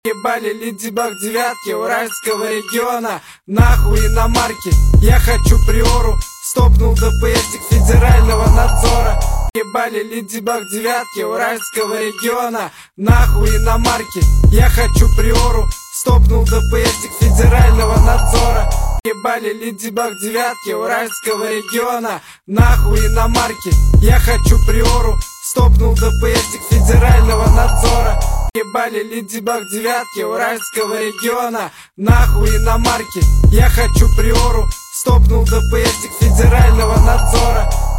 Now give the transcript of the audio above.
Ебали Леди Баг девятки уральского региона. Нахуй иномарки, я хочу приору. Стопнул ДПСик федерального надзора. Ебали Леди Баг девятки уральского региона. Нахуй иномарки, я хочу приору. Стопнул ДПСик федерального надзора. Ебали Леди Баг девятки уральского региона. Нахуй иномарки, я хочу приору. Стопнул ДПСик федерального надзора. Ебали Леди Баг девятки уральского региона. Нахуй иномарки, я хочу приору. Стопнул ДПСик федерального надзора.